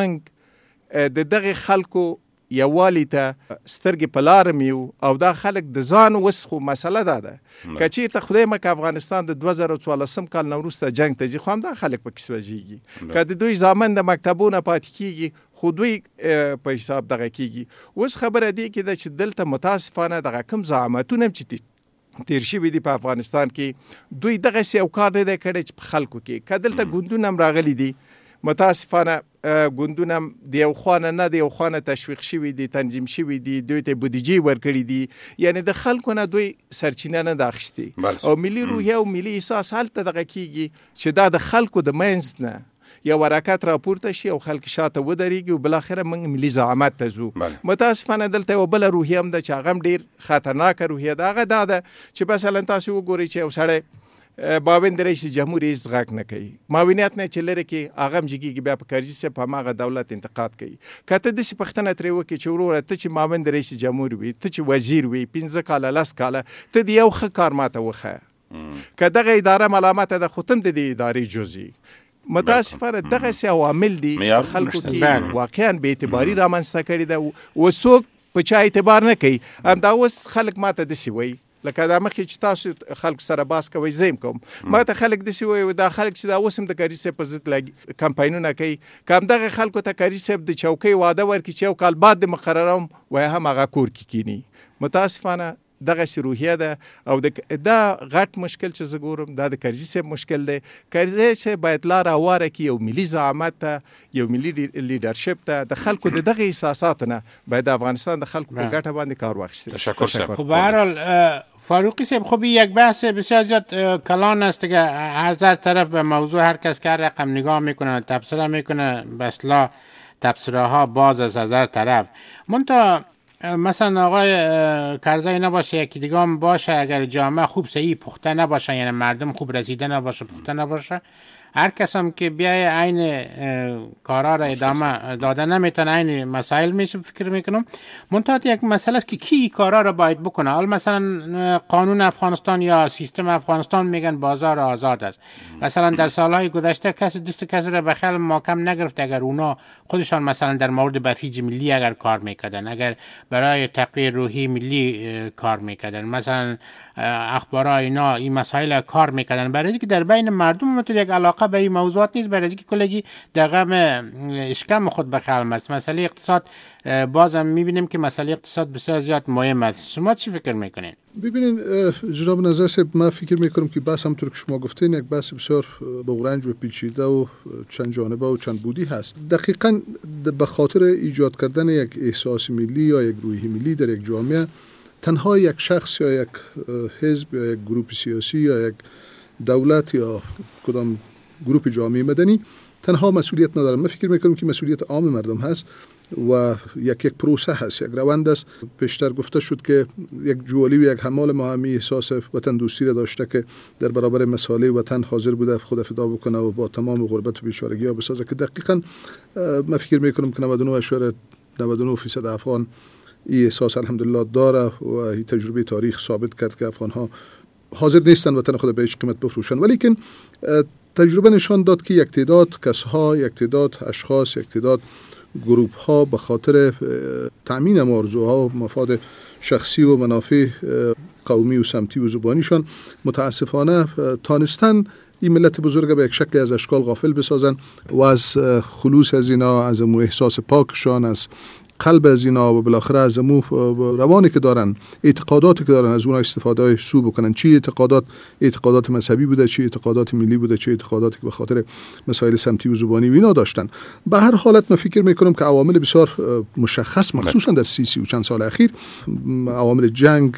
موږ د دغې خلکو یووالي ته سترګې په لاره میو، او دا خلک د ځان اوس خو مسله دا ده که چېرته خدای مکه افغانستان د دوه زره څوارلسم کال نه وروسته جنګ ته ځي، خو همدا خلک پکې سوځېږي، که د دوی زامن د مکتبونه پاتې کېږي خو دوی په حساب دغه کېږي. اوس خبره دې کې ده چې دلته متاسفانه دغه کوم زعامتونه هم چې تیر شوي دي په افغانستان کې، دوی دغسې یو کار نه دی کړی چې په خلکو کې، که دلته ګوندونه هم راغلي دي، متاسفانه ګوندونه د یو خوا نه نه د یو خوا نه تشویق شوي دي، تنظیم شوي دي، دوی ته بودیجې ورکړي دي، یعنې د خلکو نه دوی سرچینه نه ده اخیستې، او ملي روحیه او ملي احساس هلته دغه کېږي چې دا د خلکو د منځ نه یو حرکت راپورته شي او خلک شاته ودرېږي او بالاخره موږ ملي زعامت ته ځو. متاسفانه دلته یوه بله روحیه هم ده چې هغه هم ډېر خطرناکه روحیه ده. هغه دا ده چې مثلا تاسو وګورئ چې یو سړی معاون د رئیس جمهور هیڅ غږ نه کوي، معاونیت نه چې لرې کړي هغه هم جګېږي، بیا په کرزي صاحب په هماغه دولت انتقاد کوي. که ته داسې پوښتنه ترې وکړې چې وروره ته چې معاون د رئیس جمهور وي، ته چې وزیر وي پنځه کاله لس کاله، ته د یو ښه کار ماته وښیه، که دغه اداره ملامت ده خو تم د ادارې جزئی متاسفانه دغه سي عوامل دي چې خلکو کې واقعا به اعتباري رامنځته کړي ده و څوک په چا اعتبار نه کوي همدا اوس خلک ماته دسي وایي لکه دا مخکې چې تاسو خلکو سره باس کوئ زه یم کوم ماته خلک دسي وایي دا خلک چې دا اوس هم د کاري صاحب په ضد لګي کمپاینونه کوي که همدغه خلکو ته کاري صاحب د چوکۍ واده ورکړي چې یو کال بعد د مقرروم وایي هم هغه کور کې کینی متاسفانه دغه روحیه ده او دا غټ مشکل چې زه ګورم دا د کرزي صاحب مشکل دی کرزي چې باید لار هواره کړي یو ملي زعامت ته یو ملي لیډرشپ ته د خلکو د دغه احساساتو نه باید د افغانستان د خلکو په ګټه باندې کار واخیستل تشکر صاحب. خب به هر حال فاروقی صاحب خب یک بحث بسیار زیاد کلان است که هر طرف به موضوع هر کس که هر رقم نگاه میکنه تبصره میکنه به اصطلاح تبصره ها باز از هر طرف منتها مثلا آقای کرزی نباشه یکی دیگه هم باشه اگر جامعه خوب صحیح پخته نباشه یعنی مردم خوب رسیده نباشه پخته نباشه هر کس هم که بیای عین کارا را ادامه داده نمیتونه عین مسائل میشه فکر میکنم منتها یک مسئله است که کی کارا را باید بکنه حال مثلا قانون افغانستان یا سیستم افغانستان میگن بازار آزاد است مثلا در سالهای گذشته کسی دست کسی را به خیال محکم نگرفت اگر اونا خودشان مثلا در مورد بسیج ملی اگر کار میکردن اگر برای تقویت روحی ملی کار میکردن مثلا اخبارا اینا این مسائل کار میکردن برای اینکه در بین مردم متو یک علاقه به این موضوعات نیست برای اینکه کلگی در غم اشکم خود بخلم است مسئله اقتصاد بازم میبینیم که مسئله اقتصاد بسیار زیاد مهم است شما چی فکر میکنین؟ ببینین جناب نظر صاحب ما فکر میکنم که بحث همونطور که شما گفتین یک بحث بسیار بغرنج و پیچیده و چند جانبه و چند بودی هست دقیقاً به خاطر ایجاد کردن یک احساس ملی یا یک روحیه ملی در یک جامعه تنها یک شخص یا یک حزب یا یک گروه سیاسی یا یک دولت یا کدام گروه جامعه مدنی تنها مسئولیت ندارن من فکر میکنم که مسئولیت عام مردم هست و یک یک پروسه هست یک روند است پیشتر گفته شد که یک جوالی و یک حمال ما همی احساس وطن دوستی را داشته که در برابر مسائل وطن حاضر بوده خود فدا بکنه و با تمام غربت و بیچارگی ها بسازه که دقیقاً من فکر میکنم که نود و نه اشاره نود و نه فیصد افغان این احساس الحمدلله داره و این تجربه تاریخ ثابت کرد که افغان ها حاضر نیستن وطن خود به هیچ قیمت بفروشن ولی که تجربه نشان داد که یک تعداد کسها یک تعداد اشخاص یک تعداد گروپ ها به خاطر تأمین آرزوها و مفاد شخصی و منافع قومی و سمتی و زبانیشان متاسفانه تانستن این ملت بزرگ به یک شکل از اشکال غافل بسازن و از خلوص از اینا از امو احساس پاکشان از قلب از اینا و بالاخره از امو روانی که دارن اعتقاداتی که دارن از اونها استفاده سو بکنن چی اعتقادات اعتقادات مذهبی بوده چی اعتقادات ملی بوده چی اعتقاداتی که به خاطر مسائل سمتی و زبانی و اینا داشتن به هر حالت من فکر میکنم که عوامل بسیار مشخص مخصوصا در سی سی و چند سال اخیر عوامل جنگ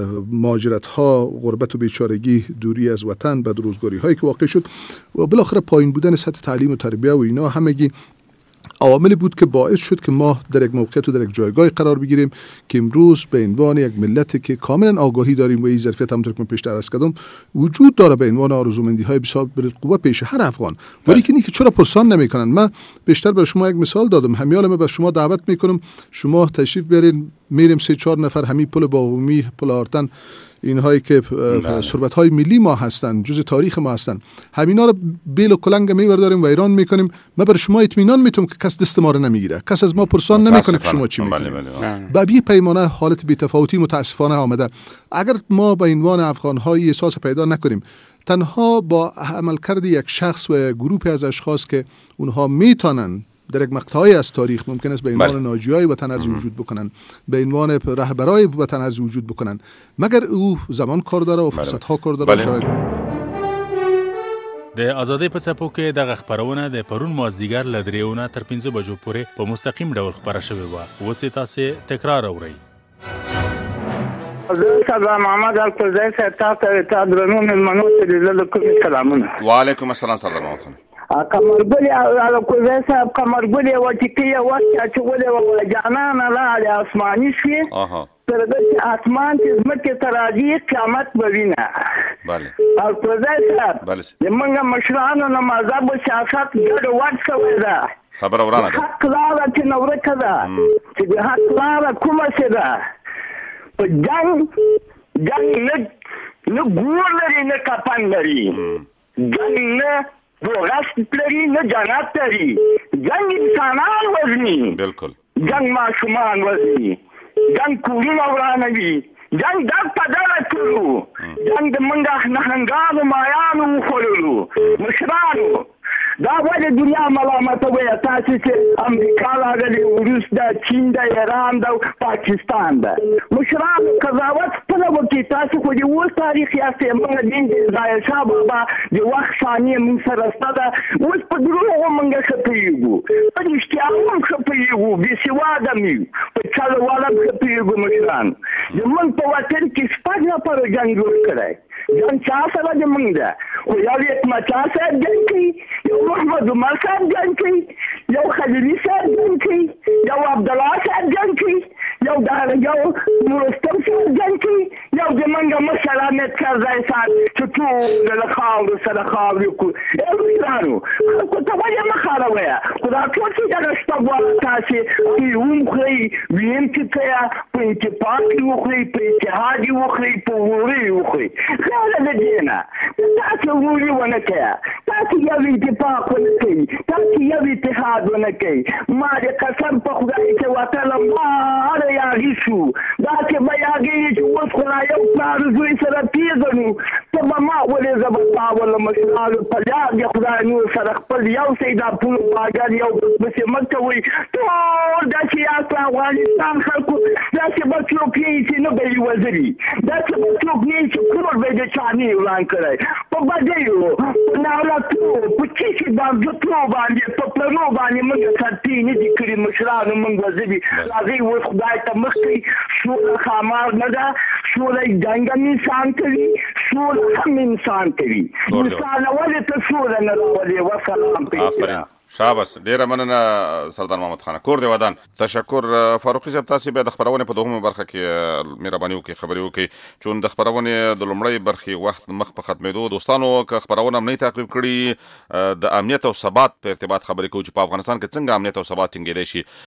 مهاجرت ها غربت و بیچارگی دوری از وطن بعد روزگاری هایی که واقع شد و بالاخره پایین بودن سطح تعلیم و تربیت و اینا همگی عواملی بود که باعث شد که ما در یک موقعیت و در یک جایگاه قرار بگیریم که امروز به عنوان یک ملتی که کاملا آگاهی داریم و این ظرفیت همونطور که من پیشتر عرض کردم وجود داره به عنوان آرزومندی های بسیار بالقوه پیش هر افغان ولی که اینکه چرا پرسان نمیکنن من بیشتر برای شما یک مثال دادم همیال من به شما دعوت میکنم شما تشریف بیارین میریم سه چهار نفر همین پل باغومی پل آرتن اینهایی که ثروت های ملی ما هستن جزء تاریخ ما هستن همینا رو بیل و کلنگ میبرداریم و ایران میکنیم ما بر شما اطمینان میتونم که کس دست ما رو نمیگیره کس از ما پرسان نمیکنه که شما چی میکنید با بی پیمانه حالت بی‌تفاوتی متاسفانه آمده اگر ما به عنوان افغان های احساس پیدا نکنیم تنها با عملکرد یک شخص و گروه از اشخاص که اونها میتونن در یک مقطعی از تاریخ ممکن است به عنوان ناجیای وطن ارضی وجود بکنن به عنوان رهبرای وطن ارضی وجود بکنن مگر او زمان کار داره و فرصت ها کار داره شاید د ازادۍ په څپو کې دغه خپرونه د پرون مازدیګر له درېونه تر پنځه بجو پورې په مستقیم ډول خپره شوې وه اوس یې تاسې تکرار اورئ زه سردار محمد القرزی صاحب تاسو ته تا درنو مېلمنو ته د زړه له کومې سلامونه وعلیکم السلام سردار محمد خان قمرګلې القرزی صاحب قمرګلې یوه ټیکۍ یې وخت اچولې وه جانانه لاړې اسماني شوې تر دې چې اسمان چې ځمکې ته راځي قیامت به وینه القرزی صاحب زموږ مشرانو نه مذهب و سیاست ګډوډ شوی ده خبره ورانه ده حق لاره چې نه ورکه ده چې د حق لاره کومه چې ده په جنګ جنګ لږ نه ګور لري نه کفن لري جنګ نه دوغست لري نه جنت لري جنګ انسانان وزني بالکل جنګ ماشومان وزني جنګ کورونه ورانوي جنګ ډک په ډله کړو جنګ د منګه نهنګانو مایانو وخوړلو مشرانو دا ولې دنیا ملامتوي تاسو چې امریکا راغلي روس دا چین دا ایران دا پاکستان دا مشرانو قضاوت خپله وکړي تاسو خو د اوس تاریخ یاستئ موږ دین د ځای شاه بابا د وخت ثانیه موږ سره شته ده اوس په دروغو موږ ښه پوهېږو په رښتیا هم ښه پوهېږو بېسواده مو یو په چل والا ښه پوهېږو مشران زموږ په وطن کې شپږ نفره جنګ جوړ کړی جنګ چا سره د موږ ده خو یو یتمچا صاحب جنګ کوي یو محمد عمر صاحب جنګ کوي یو خلیلي صاحب جنګ کوي یو عبدالله صاحب جنګ کوي یو د یو مرستم صاحب جنګ کوي یو د موږ مشر احمد کرزی صاحب چې ټول له خاورو سره خاورې کړو ای مشرانو خلکو ته ولې مه خاروئ خو دا ټول چې دغه شپه غواړه تاسې دوی ومخورئ ویم چې کوه په اتفاق کې وخورئ په اتحاد کې وخورئ په ورورۍ وخورئ خیاله د دې نه تاسې وروري ونه کوه تاسې یو اتفاق ونه کوئ تاسې یو اتحاد ونه کوئ ما د قسم په خدای چې وطنه ماره یاغي شو داسې به یاغېږي چې اوس خو لا یو پلار زوی سره پېژنو ته به ما ولې زه به تا ولله مشرانو په یاد د خدای نور سره خپل یو شی دا پول پاګر یو پسې مه کوئ ټول داسې یاست په افغانستان خلکو داسې به څوک نه وي چې نه به یې وزري داسې به څوک نه وي چې کور به یې د چا نه وي وران کړی په بدیو په ناولتو په چیچي بانجتو باندې په پلرو باندې موږ سرتې نه دي کړي مشرانو موږ وزري راځئ اوس خدای ته مخ کوي سوله خامار نه ده سوله جنګ هم انسان کوي سوله هم انسان کوي انسان ولې ته سوله نه راولې وسلام آفرین شاباس ډیره مننه سردار محمد خان کور دی ودان تشکر فاروقي صاحب تاسو به د خبرونه په دوهمه برخه کې مهرباني وکړئ خبري وکړئ چون د خبرونه د لومړی برخې وخت مخ په ختمېدو دوستانو که خبرونه نه تعقیب کړي د امنیت او ثبات په ارتباط خبرې کوو چې په افغانستان کې څنګه امنیت او ثبات ټینګېدای شي